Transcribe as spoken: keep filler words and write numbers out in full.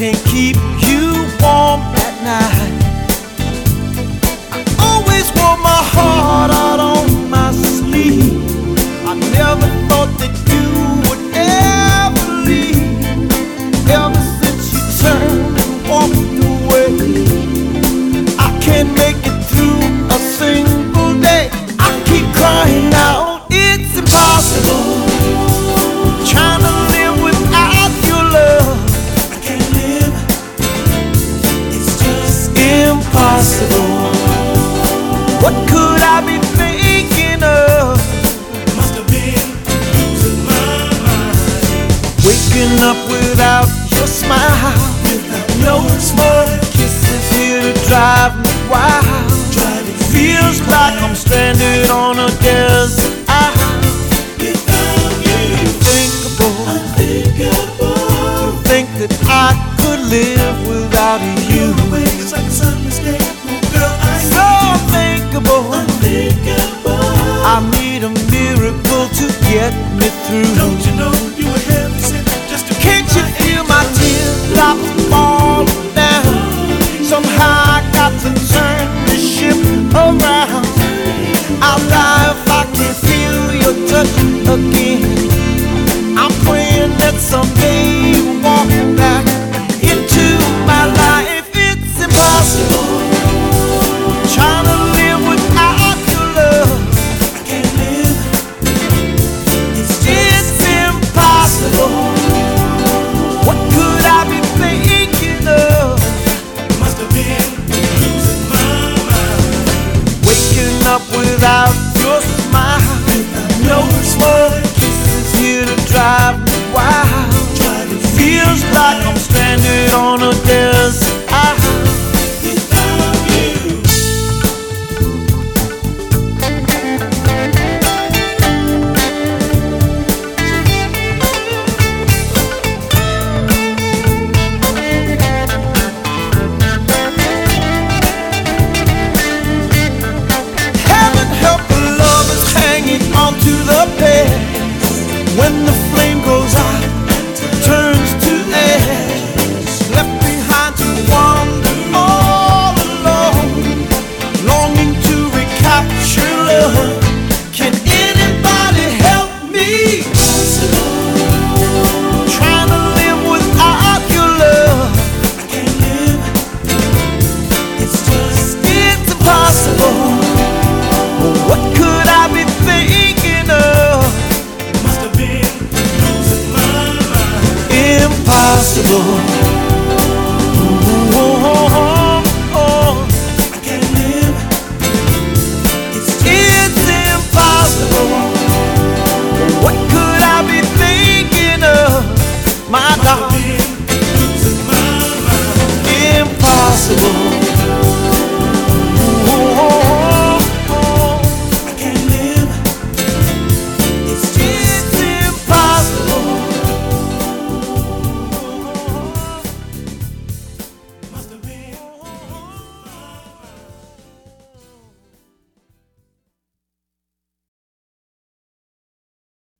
can't keep you warm at night. I always wore my heart out on my sleeve. I never thought that you would ever leave. Ever since you turned and walked away, I can't make it through a single day. I keep crying out, it's impossible. Trying to live without your love. I can't live. It's just impossible. What could I be thinking of? Must have been losing my mind. Waking up without your smile, Without no your more smile. kisses here to drive me wild. Driving Feels me like wild. I'm stranded on a desert island. Without you, Unthinkable, unthinkable. think that I could live without you. Your way is like a unmistakable, girl. I So unthinkable, unthinkable. I need a miracle to get me through. Don't you know you were heaven sent just to Can't you feel my teardrops falling down? Somehow I got to turn the ship around. I'll die if I can't feel your touch again. I'm praying that someday you walk back into my life. It's impossible. Trying to live without your love. I can't live. It's It's impossible. What could I be thinking of? must have been losing my mind. Waking up without your smile. No more kisses here to drive me wild. Driving Feels like I'm stranded on a desert island. without you. Heaven help the lovers hanging onto the bed. When the flame goes out, turns to ash, left behind to wander all alone, longing to recapture love. Can anybody help me? Trying to live without your love. I can't live. It's just It's impossible. What could I be thinking of? must have been losing my mind. Impossible. Oh, oh, oh, oh. I can't live. It's just It's impossible. What could I be thinking of, my darling? been losing my mind. Impossible.